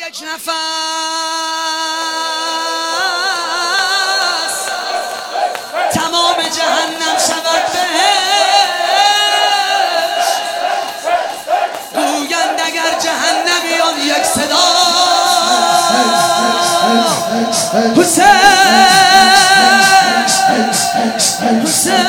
یک نفس تمام جهنم شود بهش. گویند اگر جهنمیان یک صدا حسین حسین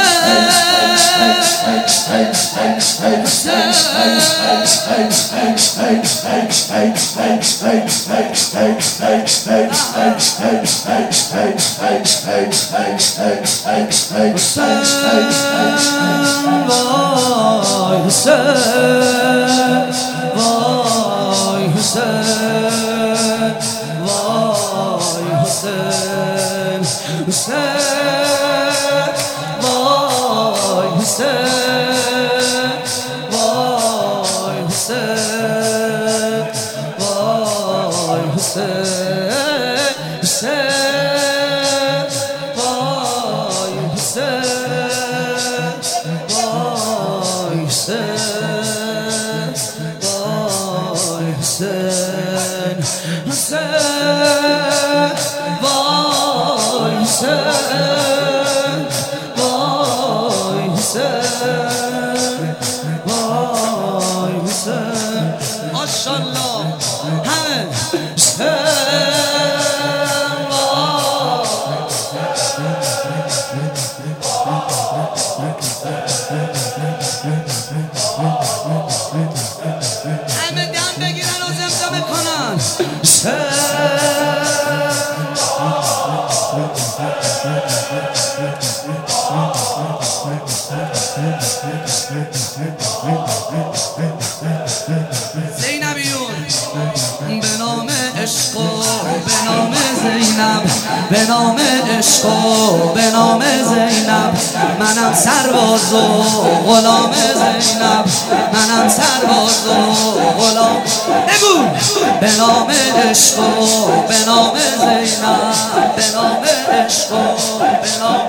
به نام عشق و به نام زینب منم سرباز و غلام زینب منم سرباز و غلام بگو به نام عشق و به نام زینب به نام عشق و به نام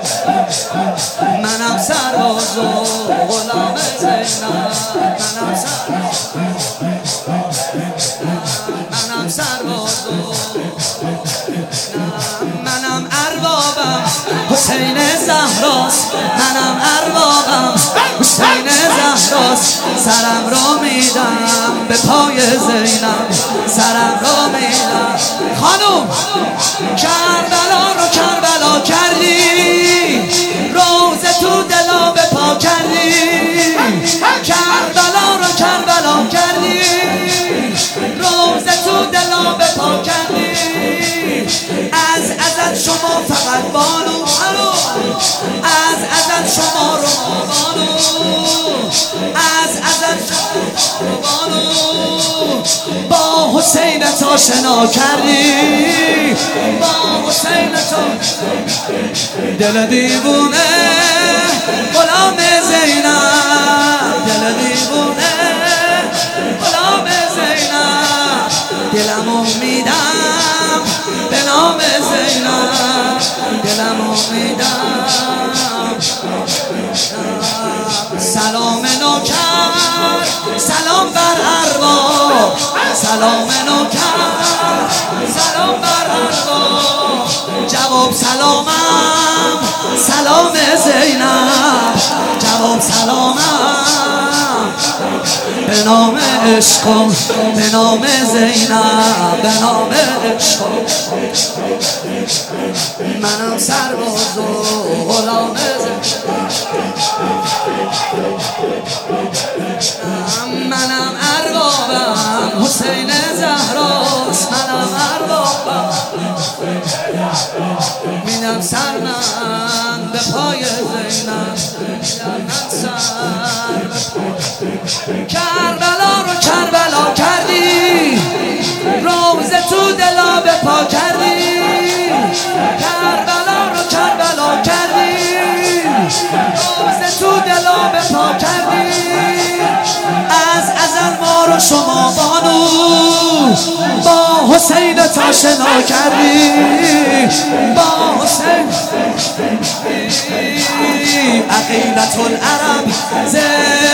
منم سرباز و غلام زینب منم سرباز و منم اربابم حسین زهراست منم اربابم حسین زهراست سرم را میدم به پای زینب سرم را میدم خانم کربلا رو کربلا کردی روزه تو دلا به پا کردی کربلا رو کربلا کردی روزه تو دلا به پا کردی از شما فقط بانو از شما رو بانو از شما رو بانو با حسین تا شنا کردی با حسین تا دل دیوونه غلام زینب دل دیوونه غلام زینب دلمو میدم به نام زینب دلمو میدم سلام نوکر سلام بر ارباب سلام نوکر سلام بر ارباب جواب سلامم سلام زینب جواب سلامم به نام عشق به نام زینب به نام عشق منم سرباز و غلام منم اربابم حسین زهراست منم اربابم میدم سر من به پای زینب میدم سر کربلا رو کربلا کردی روزه تو دلا به پا کردی کربلا رو کربلا کردی روزه تو دلا به پا کردی از ازل ما رو شما بانو با حسین تا شنا کردی با حسین عقیدت العرب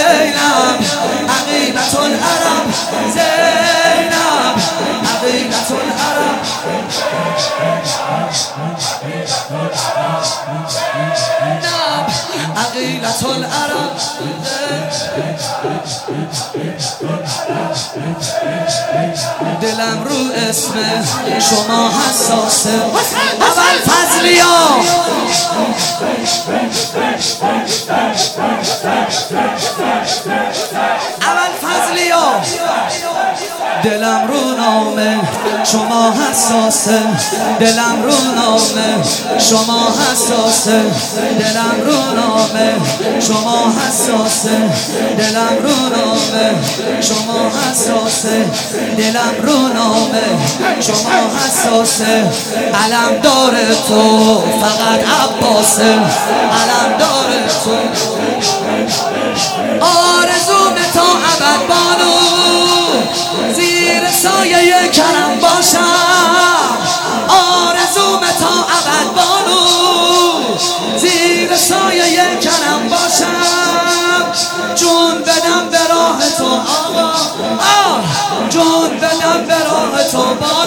زینب عقیدت العرب زینب عقیدت دلم رو اسم شما حساسه. اول فضلیا دلم رو نامه شما حساسه، دلم رو نامه شما حساسه، دلم رو نامه شما حساسه، دلم رو نامه شما حساسه، دلم رو نامه شما حساسه. علم داره تو فقط عباسه، علم داره تو آرزوم تا ابد بانو زیر سایه کرم باشم، آرزوم تا ابد بانو زیر سایه کرم باشم. جون بدم به راه تو آقا، جون بدم به راه تو